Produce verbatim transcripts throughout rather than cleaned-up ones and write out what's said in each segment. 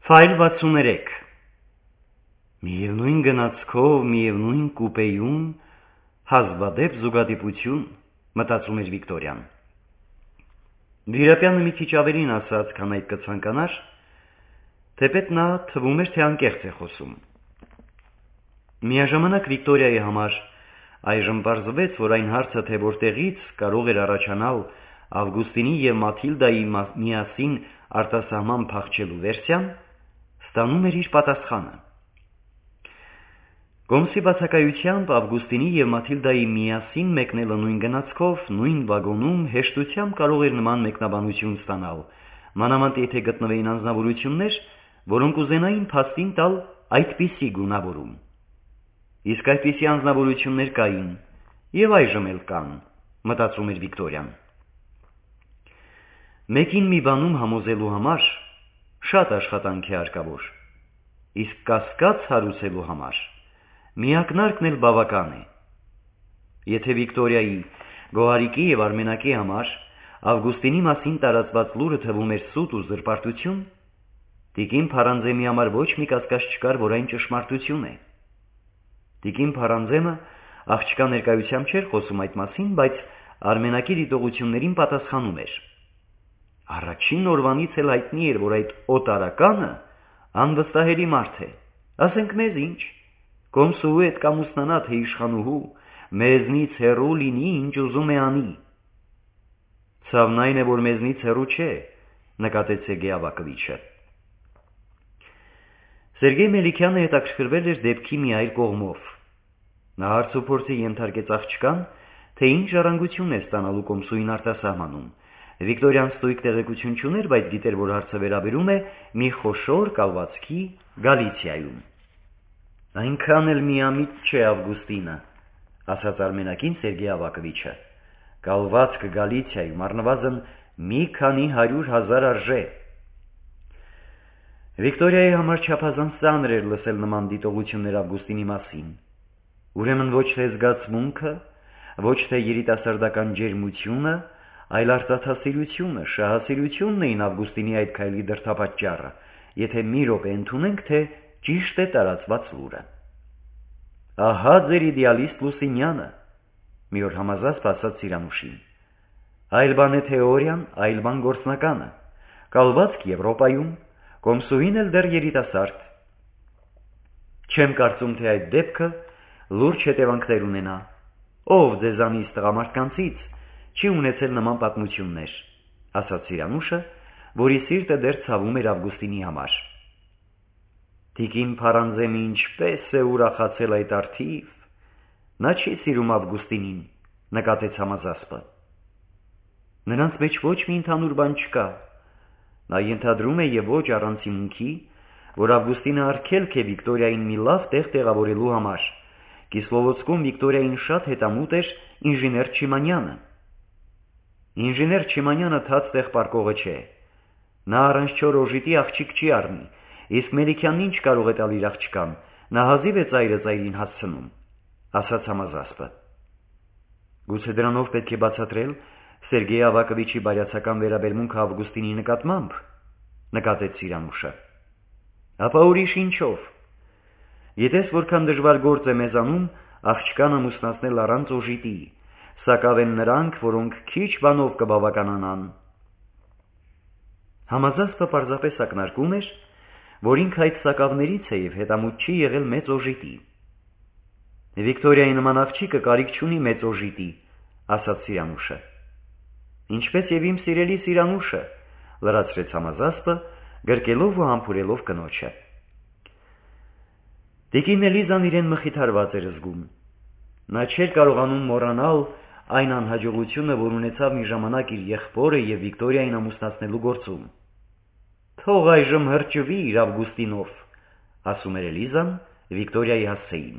Ֆայլ վաթսուներեք Միևնույն գնացքով, միևնույն կուպեյում, հազվադեպ զուգադիպություն, մտածում էր Վիկտորյան։ Վիրապյանը մի քիչ ավելին ասաց, քան այդ կցանկանար, թեպետ նա թվում էր, թե անկեղծ է խոսում։ Միաժամանակ Վիկտորիայի համար այժմ պարզվեց, որ այն հարցը, թե որտեղից կարող էր առաջանալ Ավգուստինի և Մաթիլդայի միասին արտասահման փախչելու վերսիան, ստանում էր իր պատասխանը։ Կոմսի բացակայությամբ Ավգուստինի և Մաթիլդայի միասին մեկնելը նույն գնացքով, նույն վագոնում հեշտությամբ կարող էր նման մեկնաբանություն ստանալ, մանավանդ եթե գտնվեին անձնավորություններ, որոնք ուզենային փաստին տալ այդպիսի գունավորում։ Իսկ այդպիսի անձնավորություններ կային, և այժմ էլ կան, մտածում էր Վիկտորյան։ Մեկին մի բանում համոզելու համար շատ աշխատանք է հարկավոր, իսկ կասկած հարուցելու համար միակնարկն էլ բավական է։ Եթե Վիկտորիայի, Գոհարիկի և Արմենակի համար Ավգուստինի մասին տարածված լուրը թվում էր սուտ ու զրպարտություն, Տիկին Փարանձեմի համար ոչ մի կասկած չկար, որ այն ճշմարտություն է։ Տիկին Փարանձեմը աղջկա ներկայությամբ չէր խոսում այդ մասին, բայց Արմենակի դիտողություններին պատասխանում էր։ Առաջին օրվանից էլ հայտնի էր, որ այդ օտարականը անվստահելի մարդ է, ասենք մեզ ինչ, Կոմսուհու հետ կամուսնանա, թե իշխանուհու, մեզնից հեռու լինի, ինչ ուզում է անի։ Ցավն այն է, որ մեզնից հեռու չէ, նկատեց Սերգեյ Ավակովիչը։ Սերգեյ Մելիքյանը հետաքրքրվել էր դեպքի մի այլ կողմով։ Նա հարցուփորձի ենթարկեց աղջկան, թե ինչ ժառանգություն է ստանալու Կոմսուհին արտասահմանում։ Վիկտորյան ստույգ տեղեկություն չուներ, բայց գիտեր, որ հարցը վերաբերում է մի խոշոր կալվածքի Գալիցիայում։ Այնքան էլ միամիտ չէ Ավգուստինը, ասաց Արմենակին Սերգեյ Ավակովիչը։ Կալվածքը Գալիցիայում առնվազն մի քանի հարյուր հազար արժե։ Վիկտորիայի համար չափազանց ծանր էր լսել նման դիտողություններ Ավգուստինի մասին։ Ուրեմն ոչ թե զգացմունքը, ոչ թե երիտասարդական ջերմությունը, այլ արծաթասիրությունը, շահասիրությունն էին Ավգուստինի այդ քայլի դրդապատճառը, եթե մի րոպե ընդունենք, թե ճիշտ է տարածված լուրը։ Ահա ձեր իդեալիստ Լուսինյանը, մի օր համազասպ ասաց Սիրանուշին։ Այլ բան է թեորիան, այլ բան գործնականը։ Կալվածք Եվրոպայում, Կոմսուհին էլ դեռ երիտասարդ։ Չեմ կարծում, թե այդ դեպքը լուրջ հետևանքներ ունենա։ Ով ձեզանից տղամարդկանցից չի ունեցել նման պատմություններ, ասաց Սիրանուշը, որի սիրտը դեռ ցավում էր Ավգուստինի համար։ Տիկին Փարանձեմը ինչպես է ուրախացել այդ արդիվ, նա չի սիրում Ավգուստինին, նկատեց համազասպը։ Նրանց մեջ ոչ մի ընդհանուր բան չկա։ Նա ենթադրում է և ոչ առանց հիմունքի, որ Ավգուստինը արգելք է Վիկտորիային մի լավ տեղ տեղավորելու համար։ Կիսլովոցկում Վիկտորիային շատ հետամուտ էր ինժեներ Չիմանյանը։ Ինժեներ Չիմանյանը թաց տեղ պարկողը չէ։ Նա առանց չոր օժիտի աղջիկ չի առնի, իսկ Մելիքյանն ինչ կարող է տալ իր աղջկան, նա հազիվ է ծայրը ծայրին հասցնում, ասաց համազասպը։ Գուցե դրանով պետք է բացատրել Սերգեյ Ավակովիչի բարյացակամ վերաբերմունքը Ավգուստինի նկատմամբ, նկատեց Սիրանուշը։ Ապա ուրիշ ինչով։ Գիտես որքան դժվար գործ է մեզանում աղջկան ամուսնացնել առանց օժիտի, սակավ են նրանք, որոնք քիչ բանով կբավականանան։ Համազասպը պարզապես ակնարկում էր, որ ինքը այդ սակավներից է և հետամուտ չի եղել մեծ օժիտի։ Վիկտորիայի նման աղջիկը կարիք չունի մեծ օժիտի, ասաց Սիրանուշը։ Ինչպես և իմ սիրելի Սիրանուշը, լրացրեց համազասպը, գրկելով ու համբուրելով կնոջը։ Տիկին Էլիզան իրեն մխիթարված էր զգում։ Նա չէր կարողանում մոռանալ այն անհաջողությունը, որ ունեցավ մի ժամանակ իր եղբորը և Վիկտորիային ամուսնացնելու գործում։ Թող այժմ հրճվի իր Ավգուստինով, ասում էր Էլիզան Վիկտորիայի հասցեին։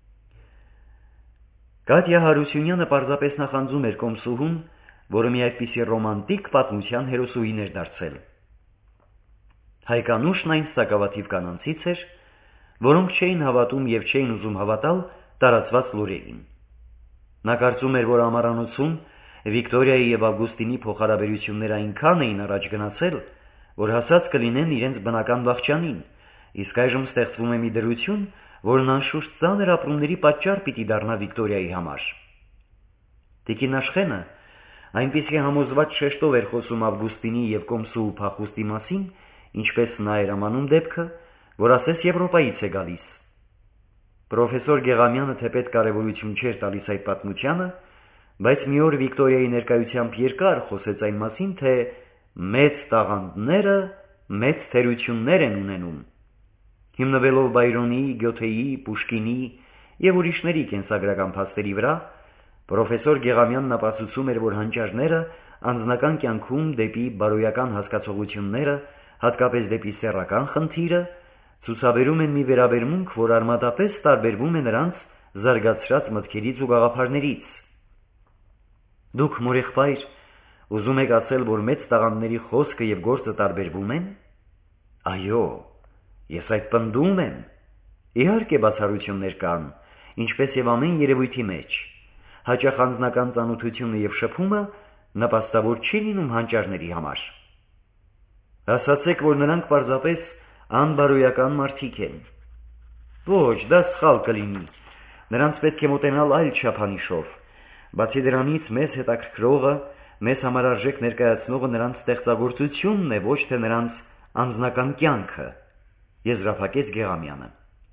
Կատյա Հարությունյանը պարզապես նախանձում էր Կոմսուհուն, որը մի այդպիսի ռոմանտիկ պատմության հերոսուհին էր դարձել։ Հայկանուշն այն սակավաթիվ կանանցից էր, որոնք չէին հավատում և չէին ուզում հավատալ տարածված լուրերին։ Նա կարծում էր, որ ամառանոցում Վիկտորիայի և Ավգուստինի փոխհարաբերությունները այնքան էին առաջ գնացել, որ հասած կլինեն իրենց բնական վախճանին, իսկ այժմ ստեղծվում է մի դրություն, որն անշուշտ ծանր ապրումների պատճառ պիտի դառնա Վիկտորիայի համար։ Տիկին Աշխենը այնպիսի համոզված շեշտով էր խոսում Ավգուստինի և Կոմսու փախուստի մասին, ինչպես նա էր ամանում դեպքը, որ ասես Եվրոպայից է գալիս։ Պրոֆեսոր Գեղամյանը թեպետ կարևորություն չէր տալիս այդ պատմությանը, բայց մի օր Վիկտորիայի ներկայությամբ երկար խոսեց այն մասին, թե մեծ տաղանդները մեծ թերություններ են ունենում։ Հիմնվելով Բայրոնի, Գյոթեի, Պուշկինի և ուրիշների կենսագրական փաստերի վրա, պրոֆեսոր Գեղամյանն ապացուցում էր, որ հանճարները անձնական կյանքում դեպի բարոյական հասկացողությունները, հատկապես դեպի սեռական խնդիրը, ցուցաբերում են մի վերաբերմունք, որ արմատապես տարբերվում է նրանց զարգացրած մտքերից ու գաղափարներից։ Դուք, մորեղբայր, ուզում եք ասել, որ մեծ տաղանդների խոսքը և գործը տարբերվում են։ Այո, ես այդ պնդում եմ։ Իհարկե բացառություններ կան, ինչպես և ամեն երևույթի մեջ։ Հաճախ անձնական ծանոթությունը և շփումը նպաստավոր չի լինում հանճարների համար։ Ասացեք, որ նրանք պարզապես անբարոյական մարդիկ են։ Ոչ, դա սխալ կլինի։ Նրանց պետք է մոտենալ այլ չափանիշով։ Բացի դրանից, մեզ հետաքրքրողը, մեզ համար արժեք ներկայացնողը նրանց ստեղծագործությունն է, ոչ թե նրանց անձնական կյանքը, եզրափակեց Գեղամյանը։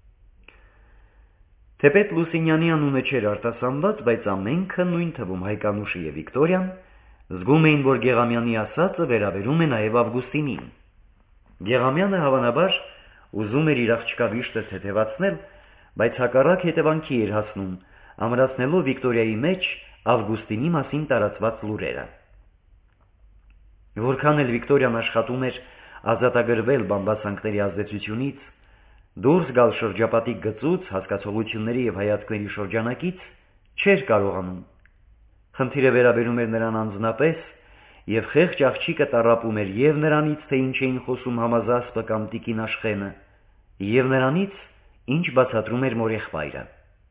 Թեպետ Լուսինյանի անունը չէր արտասանված, բայց ամենքը, նույն թվում Հայկանուշը և Վիկտորիան, զգում էին, որ Գեղամյանի ասածը վերաբերում է նաև Ավգուստինին։ Գեղամյանը հավանաբար ուզում էր իր աղջկա վիշտը թեթևացնել, բայց հակառակ հետևանքի էր հասնում, ամրացնելով Վիկտորիայի մեջ Ավգուստինի մասին տարածված լուրերը։ Որքան էլ Վիկտորիան աշխատում էր ազատագրվել բամբասանքների ազդեցությունից, դուրս գալ շրջապատիկ գծուց, հասկացողությունների և հայացքների շրջանակից, չէր կարողանում։ Խնդիրը վերաբերում էր նրան անձնապես, և խեղճ աղջիկը տառապում էր և նրանից, թե ինչ էին խոսում Համազասպը կամ տիկին Աշխենը, և նրանից, ինչ բացատրում էր մորեղբայրը։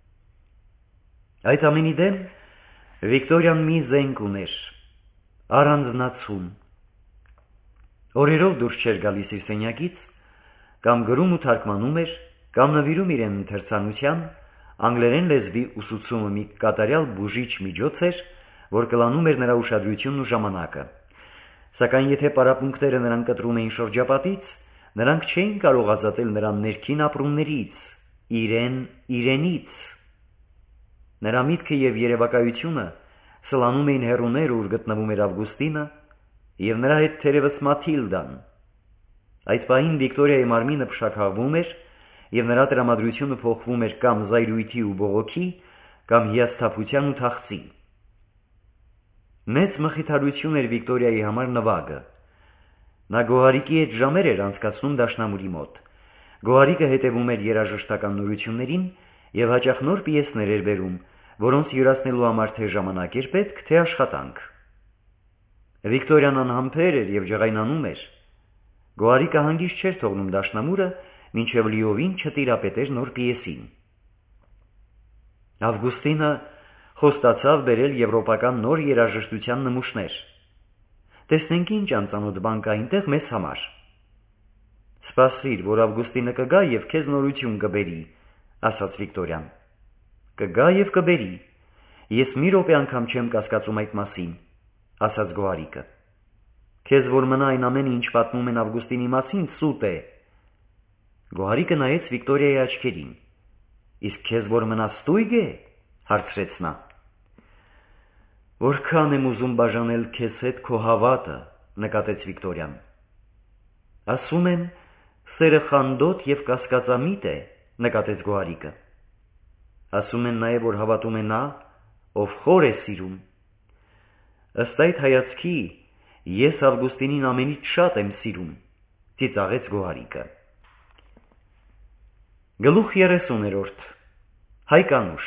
Այդ ամենի դեմ Վիկտորիան մի զենք ուներ՝ առանձնացում։ Օրերով դուրս չէր գալիս իր սենյակից, կամ գրում ու թարգմանում էր, կամ նվիրում իրեն ընթերցանության, անգլերեն լեզվի ուսուցումը մի կատարյալ բուժիչ միջոց էր, որ կլանում էր նրա ուշադրությունն ու ժամանակը։ Սակայն եթե պարապմունքները նրան կտրում էին շրջապատից, նրանք չէին կարող ազատել նրան ներքին ապրումներից, իրեն իրենից։ Նրա միտքը և երևակայությունը սլանում էին հեռուներ, ուր գտնվում էր Ավգուստինը, և նրա հետ թերևս Մաթիլդան։ Այդ պահին Վիկտորիայի մարմինը փշաքաղվում էր, և նրա տրամադրությունը փոխվում էր կամ զայրույթի ու բողոքի, կամ հիասթափության ու թախծի։ Մեծ մխիթարություն էր Վիկտորիայի համար նվագը։ Նա Գոհարիկի հետ ժամեր էր անցկացնում դաշնամուրի մոտ։ Գոհարիկը հետևում էր երաժշտական նորություններին և հաճախ նոր պիեսներ էր բերում, որոնց յուրացնելու համար թե ժամանակ էր պետք, թե աշխատանք։ Վիկտորիան անհամբեր էր և ջղայնանում էր։ Գոհարիկը հանգիստ չէր թողնում դաշնամուրը, մինչև լիովին չտիրապետեր նոր պիեսին։ Ավգուստինը խոստացավ բերել եվրոպական նոր երաժշտության նմուշներ։ Տեսնենք ինչ անծանոթ բան կա այնտեղ մեզ համար։ Սպասիր, որ Ավգուստինը կգա և քեզ նորություն կբերի, ասաց Վիկտորիան։ Կգա և կբերի։ Ես մի րոպե անգամ չեմ կասկածում այդ մասին, ասաց Գոհարիկը։ Քեզ որ մնա այն ամենը, ինչ պատմում են Ավգուստինի մասին, սուտ է։ Գոհարիկը նայեց Վիկտորիայի աչքերին։ Իսկ քեզ որ մնա ստույգ է, հարցրեց նա։ Որքան եմ ուզում բաժանել քեզ հետ քո հավատը, նկատեց Վիկտորիան։ Ասում են, սերը խանդոտ և կասկածամիտ է, նկատեց Գոհարիկը։ Ասում են նաև, որ հավատում է նա, ով խոր է սիրում։ Ըստ այդ հայացքի, ես Ավգուստինին ամենից շատ եմ սիրում, ծիծաղեց Գոհարիկը։ Գլուխ երեսուներորդ Հայկանուշ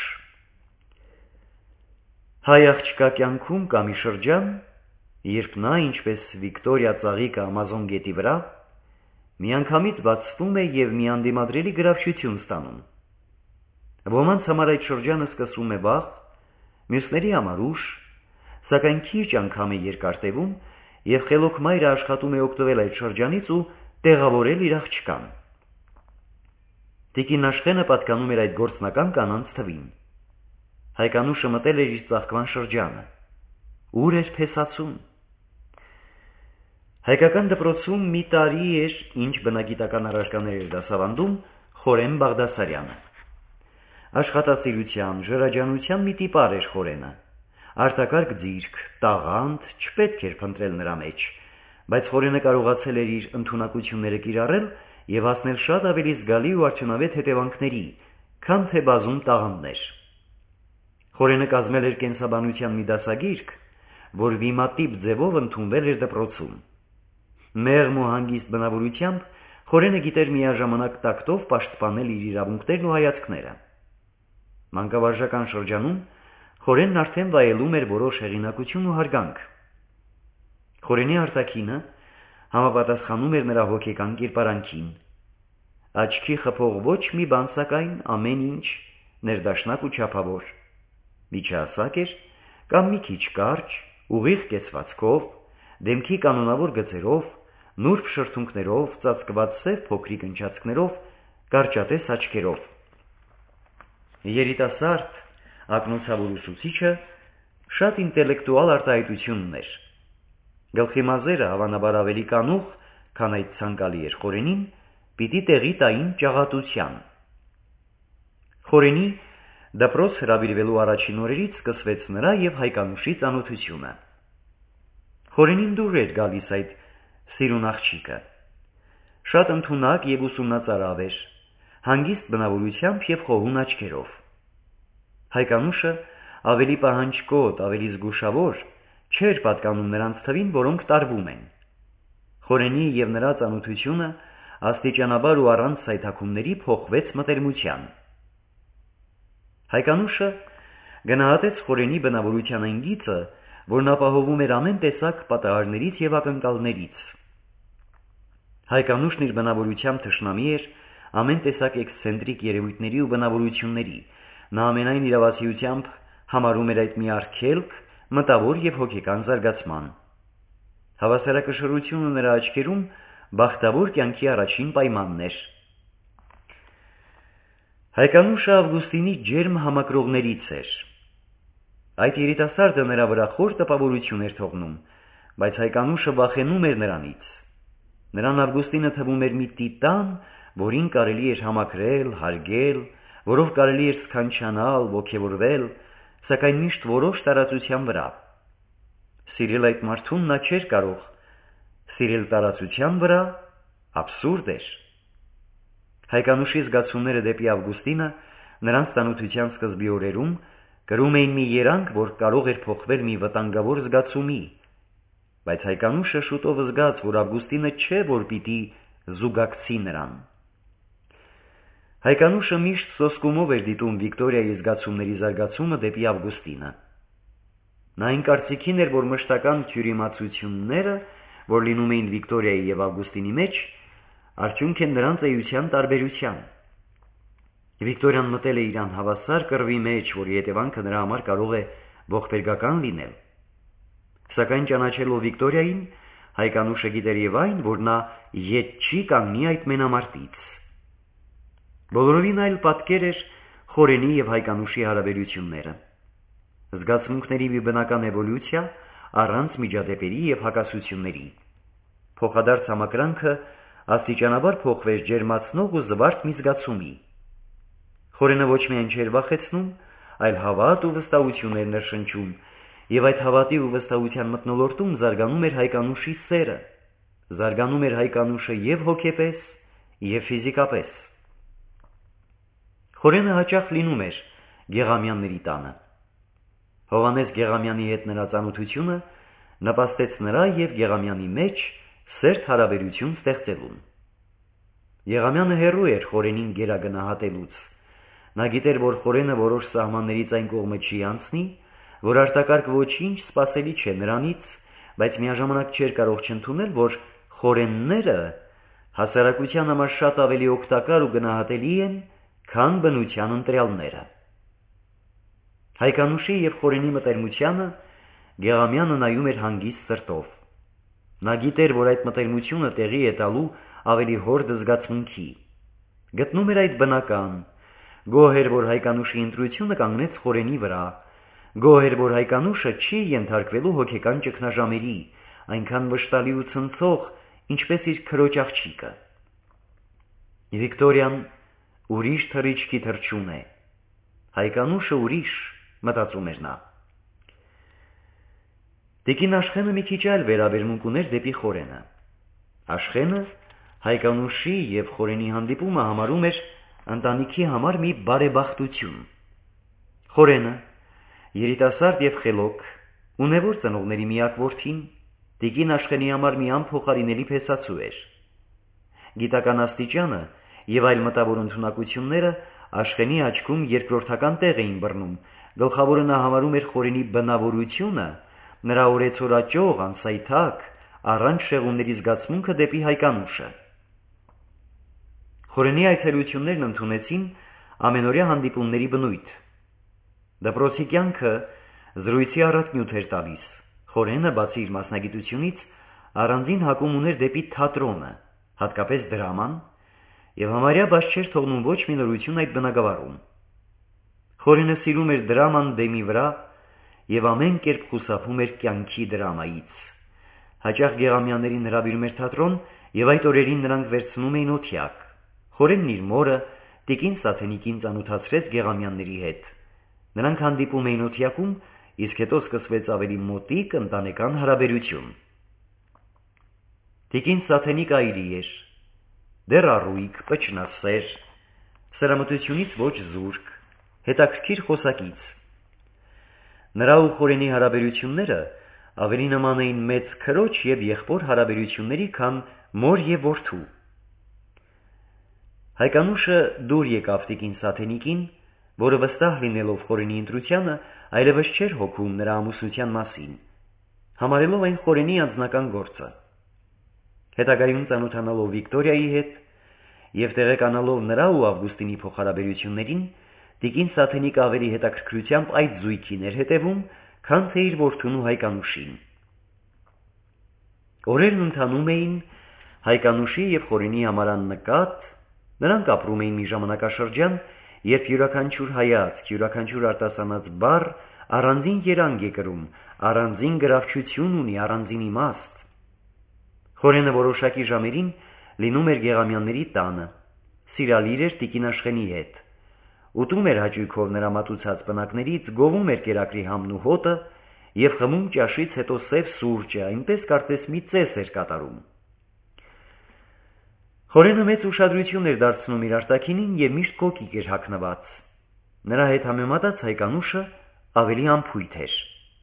Հայ աղջկա կյանքում կա մի շրջան, երբ նա, ինչպես Վիկտորիա ծաղիկը Ամազոն գետի վրա, միանգամից բացվում է և մի անդիմադրելի գրավչություն ստանում։ Ոմանց համար այդ շրջանը սկսվում է վաղ, մյուսների համար ուշ, սակայն քիչ անգամ է երկար տևում եւ խելոք մայրը աշխատում է օգտվել այդ շրջանից ու տեղավորել իր աղջկան։ Տիկին Աշխենը պատկանում էր այդ գործնական կանանց թվին։ Հայկանուշը մտել էր իր ծաղկման շրջանը։ Ուր էր փեսացում։ Հայկական դպրոցում մի տարի էր, ինչ բնագիտական առարկաներ էր դասավանդում Խորեն Բաղդասարյանը։ Աշխատասիրության, ժրաջանության մի տիպար էր Խորենը։ Արտակարգ ձիրք, տաղանդ չպետք էր փնտրել նրա մեջ, բայց Խորենը կարողացել էր իր ընդունակությունները կիրառել եւ հասնել շատ ավելի զգալի ու արդյունավետ հետևանքների, քան թե բազում տաղանդներ։ Խորենը կազմել էր կենսաբանության մի դասագիրք, որ վիմատիպ ձևով ընդունվել էր դպրոցում։ Մեղմ ու հանգիստ բնավորությամբ Խորենը գիտեր միաժամանակ տակտով պաշտպանել իր իրավունքներն ու հայացքները։ Մանկավարժական շրջանում Խորենն արդեն վայելում էր որոշ հեղինակություն ու հարգանք։ Խորենի արտաքինը համապատասխանում էր նրա հոգեկան կերպարանքին։ Աչքի խփող ոչ մի բան, սակայն ամեն ինչ ներդաշնակ ու չափավոր։ Միջահասակ էր կամ մի քիչ կարճ, ուղիղ կեցվածքով, դեմքի կանոնավոր գծերով, նուրբ շրթունքներով, ծածկված սև փոքրիկ ընչացքներով, կարճատես աչքերով։ Երիտասարդ, ակնոցավոր ուսուցիչը շատ ինտելեկտուալ արտահայտություն ուներ։ Գլխի մազերը հավանաբար ավելի կանուխ, քան այդ ցանկալի էր Խորենին, պիտի տեղի տային ճաղատության։ Խորենի դպրոց հրավիրվելու առաջին օրերից սկսվեց նրա եւ Հայկանուշի ծանոթությունը։ Խորենին դուր էր գալիս այդ սիրուն աղջիկը։ Շատ ընդունակ եւ ուսումնածարավ էր, հանգիստ բնավորությամբ եւ խոհուն աչքերով։ Հայկանուշը ավելի պահանջկոտ, ավելի զգուշավոր չէր պատկանում նրանց թվին, որոնք տարվում են։ Խորենի եւ նրա ծանոթությունը աստիճանաբար ու առանց սայթաքումների փոխվեց մտերմության։ Հայկանուշը գնահատեց Խորենի բնավորության այն գիծը, որն ապահովում էր ամեն տեսակ պատահարներից եւ ակնկալներից։ Հայկանուշն իր բնավորությամբ թշնամի էր ամեն տեսակ էքսցենտրիկ երևույթների ու բնավորությունների, նա ամենայն իրավացիությամբ համարում էր այդ մի արգելք մտավոր եւ հոգեկան զարգացման։ Հավասարակշռությունը նրա աչքերում բախտավոր կյանքի առաջին պայմանն էր։ Հայկանուշը Ավգուստինի ջերմ համակրողներից էր։ Այդ երիտասարդը նրա վրա խոր տպավորություն էր թողնում, բայց Հայկանուշը վախենում էր նրանից։ Նրան Ավգուստինը թվում էր մի տիտան, որին կարելի էր համակրել, հարգել, որով կարելի էր սքանչանալ, ոգևորվել, սակայն միշտ որոշ տարածության վրա։ Սիրել այդ մարդուն նա չէր կարող, սիրել տարածության վրա աբսուրդ էր։ Հայկանուշի զգացումները դեպի Ավգուստինը նրանց ծանոթության սկզբի օրերում կրում էին մի երանգ, որ կարող էր փոխվել մի վտանգավոր զգացումի, բայց Հայկանուշը շուտով զգաց, որ Ավգուստինը չէ, որ պիտի զուգակցի նրան։ Հայկանուշը միշտ սոսկումով էր դիտում Վիկտորիայի զգացումների զարգացումը դեպի Ավգուստինը։ Նա այն կարծիքին էր, որ մշտական թյուրիմացությունները, որ լինում էին Վիկտորիայի եւ Ավգուստինի մեջ, արդյունք են նրանց էության տարբերության։ Վիկտորիան մտել է իր անհավասար կռվի մեջ, որի հետևանքը նրա համար կարող է ողբերգական լինել։ Սակայն ճանաչելով Վիկտորիային, Հայկանուշը գիտեր եւ այն, որ նա ետ չի կանգնի այդ մենամարտից։ Բոլորովին այլ պատկեր էր Խորենի եւ Հայկանուշի հարաբերությունները։ Զգացմունքների մի բնական էվոլյուցիա առանց միջադեպերի եւ հակասությունների։ Փոխադարձ համակրանքը աստիճանաբար փոխվեց ջերմացնող ու զվարթ մի զգացումի։ Խորենը ոչ միայն չէր վախեցնում, այլ հավատ ու վստահություն էր ներշնչում, եւ այդ հավատի ու վստահության մթնոլորտում զարգանում էր Հայկանուշի սերը, զարգանում էր Հայկանուշը եւ հոգեպես, եւ ֆիզիկապես։ Խորենը հաճախ լինում էր Գեղամյանների տանը։ Հովհաննես Գեղամյանի հետ նրա ծանոթությունը նպաստեց նրա եւ Գեղամյանի մեջ սերտ հարաբերություն ստեղծելուն։ Գեղամյանը հեռու էր Խորենին գերագնահատելուց։ Նա գիտեր, որ Խորենը որոշ սահմաններից այն կողմը չի անցնի, որ արտակարգ ոչինչ սպասելի չէ նրանից, բայց միաժամանակ չէր կարող չընդունել, որ խորենները հասարակության համար շատ ավելի օգտակար ու գնահատելի են, քան բնության ընտրյալները։ Հայկանուշի եւ Խորենի մտերմությանը Գեղամյանը նայում էր հանգիստ սրտով։ Նա գիտեր, որ այդ մտերմությունը տեղի է տալու ավելի հորդ զգացմունքի։ Գտնում էր այդ բնական։ Գոհ էր, որ Հայկանուշի ընտրությունը կանգնեց Խորենի վրա։ Գոհ էր, որ Հայկանուշը չի ենթարկվելու հոգեկան ճգնաժամերի, այնքան վշտալի ու ցնցող, ինչպես իր քրոջ աղջիկը։ Վիկտորիան ուրիշ թռիչքի թռչուն է։ Հայկանուշը ուրիշ, մտածում էր նա։ Տիկին Աշխենը մի քիչ այլ վերաբերմունք ուներ դեպի Խորենը։ Աշխենը Հայկանուշի և Խորենի հանդիպումը համարում էր ընտանիքի համար մի բարեբախտություն։ Խորենը, երիտասարդ և խելոք, ունևոր ծնողների միակ որդին, տիկին Աշխենի համար մի անփոխարինելի փեսացու էր։ Գիտական աստիճանը և այլ մտավոր ընդունակությունները Աշխենի աչքում երկրորդական տեղ էին բռնում, գլխավորը նա համարում էր Խորենի բնավորությունը, նրա օրեցօրաճող, անսայթակ, առանց շեղումների զգացմունքը դեպի Հայկանուշը։ Խորենի այցելություններն ընդունեցին ամենօրյա հանդիպումների բնույթ։ Դպրոցի կյանքը զրույցի առանձնյութ էր տալիս։ Խորենը, բացի իր մասնագիտությունից, առանձին հակում ուներ դեպի թատրոնը, հատկապես դրաման, և համարյա բաց չէր թողնում ոչ մի նորություն այդ բնագավառում։ Խորենը սիրում էր դրաման բեմի վրա և ամեն կերպ խուսափում էր կյանքի դրամայից։ Հաճախ Գեղամյաններին հրավիրում էր թատրոն և այդ օրերին նրանք վերցնում էին օթյակ։ Խորենն իր մորը, տիկին Սաթենիկին ծանոթացրեց Գեղամյանների հետ։ Նրանք հանդիպում էին օթյակում, իսկ հետո սկսվեց ավելի մոտիկ ընտանեկան հարաբերություն։ Տիկին Սաթենիկ այրի էր, դեռ առույգ, պճնասեր, սրամտությունից ոչ զուրկ, հետաքրքիր խոսակից։ Նրա ու Խորենի հարաբերությունները ավելի նման էին մեծ քրոջ և եղբոր հարաբերությունների, քան մոր և որդու։ Հայկանուշը դուր եկավ տիկին Սաթենիկին, որը վստահ լինելով Խորենի ընտրությանը, այլևս չէր հոգում նրա ամուսնության մասին, համարելով այն Խորենի անձնական գործը։ Հետագայում ծանոթանալով Վիկտորիայի հետ և տեղեկանալով նրա ու Ավգուստինի փոխհարաբերություններին, տիկին Սաթենիկը ավելի հետաքրքրությամբ այդ զույգին էր հետևում, քան թե իր որդուն ու Հայկանուշին։ Օրերն ընթանում էին Հայկանուշի և Խորենի համար աննկատ, նրանք ապրում էին մի ժամանակաշրջան, երբ յուրաքանչյուր հայացք, յուրաքանչյուր արտասանած բառ առանձին երանգ է կրում, առանձին գրավչություն ունի, առանձին իմաստ։ Խորենը որոշակի ժամերին լինում էր Գեղամյանների տանը, սիրալիր էր տիկին Աշխենի հետ, ուտում էր հաճույքով նրա մատուցած պնակներից, գովում էր կերակրի համն ու հոտը և խմում ճաշից հետո սև սուրճը, այնպես կարծես մի ծես էր կատարում։ Խորենը մեծ ուշադրություն էր դարձնում իր արտաքինին և միշտ կոկիկ էր հագնված։ Նրա հետ համեմատած Հայկանուշը ավելի անփույթ էր։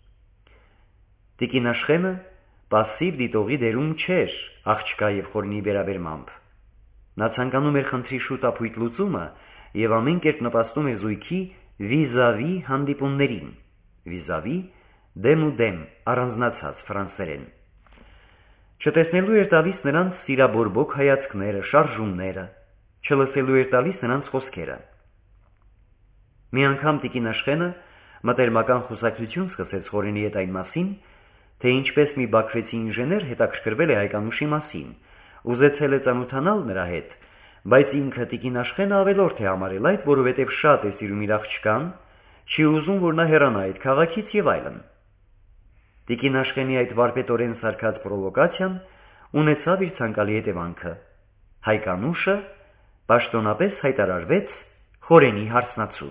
Տիկին Աշխենը պասիվ դիտողի դերում չէր աղջկա և Խորենի վերաբերմամբ։ Նա ցանկանում էր խնդրի շուտափույթ լուծումը և ամեն կերպ նպաստում էր զույգի վիզավի հանդիպումներին, վիզավի դեմ ու դեմ, առանձնացած ֆրանսերեն։ Չտեսնելու էր տալիս նրանց սիրաբորբոք հայացքները, շարժումները, չլսելու էր տալիս նրանց խոսքերը։ Մի անգամ տիկին Աշխենը մտերմական խոսակցություն սկսեց Խորենի հետ այն մասին, թե ինչպես մի բաքվեցի ինժեներ հետաքրքրվել է Հայկանուշի մասին, ուզեցել է ծանոթանալ նրա հետ, բայց ինքը տիկին Աշխենը ավելորդ է համարել այդ, որովհետև շատ է սիրում իր աղջկան, չի ուզում, որ նա հեռանա այդ քաղաքից և այլն։ Տիկին Աշխենի այդ վարպետորեն սարքած պրովոկացիան ունեցավ իր ցանկալի հետևանքը։ Հայկանուշը պաշտոնապես հայտարարվեց Խորենի հարսնացուն։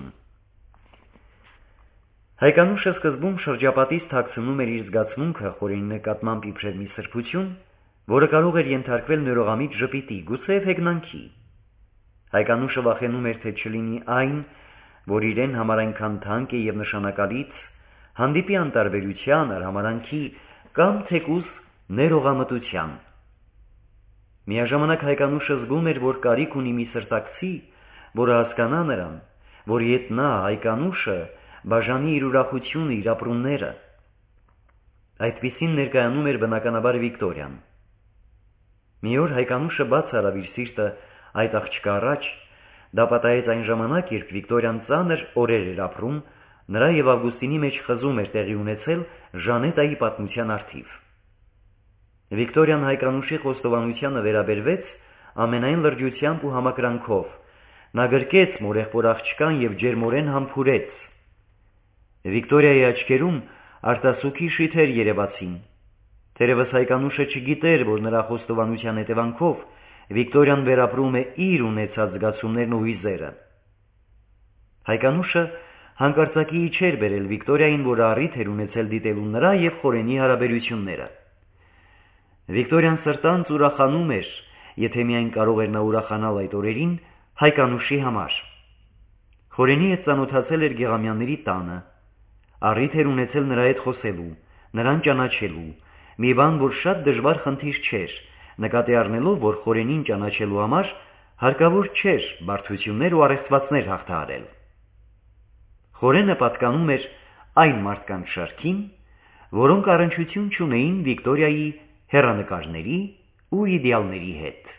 Հայկանուշը սկզբում շրջապատից թաքցնում էր իր զգացմունքը Խորենի նկատմամբ իբրև մի սրբություն, որը կարող էր ենթարկվել նորողամիտ ժպիտի, գուցեև հեգնանքի։ Հայկանուշը վախենում էր, թե չլինի այն, որ իրեն համար այնքան թանկ է և նշանակալից, հանդիպի անտարբերության, արհամարհանքի կամ թեկուզ ներողամտության։ Միաժամանակ Հայկանուշը զգում էր, որ կարիք ունի մի սրտակցի, որը հասկանա նրան, որի հետ նա, Հայկանուշը, բաժանի իր ուրախությունը, իր ապրումները։ Այդպիսին ներկայանում էր բնականաբար Վիկտորիան։ Մի օր Հայկանուշը բաց արավ իր սիրտը այդ աղջկա առաջ, դա պատահեց այն ժամանակ, երբ Վիկտորիան ծանր օրեր էր ապրում, նրա և Ավգուստինի մեջ խզում էր տեղի ունեցել Ժանետայի պատմության առթիվ։ Վիկտորիան Հայկանուշի խոստովանությանը վերաբերվեց ամենայն լրջությամբ ու համակրանքով, նա գրկեց մորեղբոր աղջկան և ջերմորեն համբուրեց: Վիկտորիայի աչքերում արտասուքի շիթեր երևացին: Թերևս Հայկանուշը չգիտեր, որ նրա խոստովանության հետևանքով Վիկտորիան վերապրում է իր ունեցած զգացումներն ու հույզերը: Հայկանուշը հանկարծակիի չէր բերել Վիկտորիային, որը առիթ էր ունեցել դիտելու նրա և Խորենի հարաբերությունները: Վիկտորիան սրտանց ուրախանում էր, եթե միայն կարող էր նա ուրախանալ այդ օրերին Հայկանուշի համար: Խորենի հետ ծանոթացել էր Գեղամյանների տանը, առիթ էր ունեցել նրա հետ խոսելու, նրան ճանաչելու, մի բան, որ շատ դժվար խնդիր չէր, նկատի առնելով, որ Խորենին ճանաչելու համար հարկավոր չէր բարդություններ ու առեղծվածներ հաղթահարել: Խորենը պատկանում էր այն մարդկանց շարքին, որոնք առնչություն չունեին Վիկտորիայի հեռանկարների ու իդեալների հետ: